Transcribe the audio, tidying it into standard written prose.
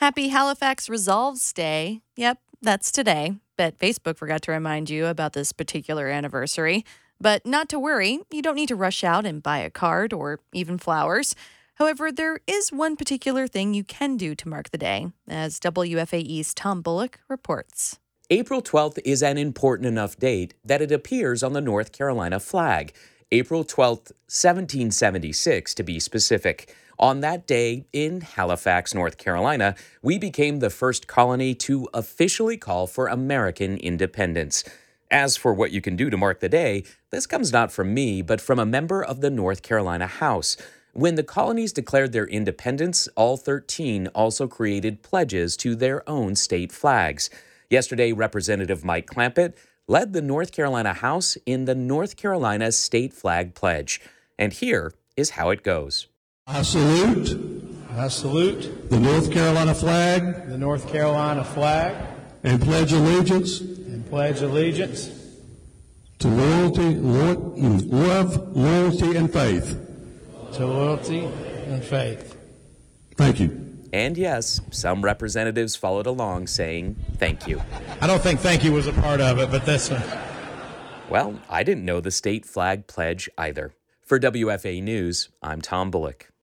Happy Halifax Resolves Day. Yep, that's today. Bet Facebook forgot to remind you about this particular anniversary. But not to worry, you don't need to rush out and buy a card or even flowers. However, there is one particular thing you can do to mark the day, as WFAE's Tom Bullock reports. April 12th is an important enough date that it appears on the North Carolina flag. April 12th, 1776 to be specific. On that day in Halifax, North Carolina, we became the first colony to officially call for American independence. As for what you can do to mark the day, this comes not from me, but from a member of the North Carolina House. When the colonies declared their independence, all 13 also created pledges to their own state flags. Yesterday, Representative Mike Clampett led the North Carolina House in the North Carolina State Flag Pledge. And here is how it goes. I salute the North Carolina flag and pledge allegiance to love, loyalty, and faith. Thank you. And yes, some representatives followed along saying thank you. I don't think thank you was a part of it, but that's... Well, I didn't know the state flag pledge either. For WFA News, I'm Tom Bullock.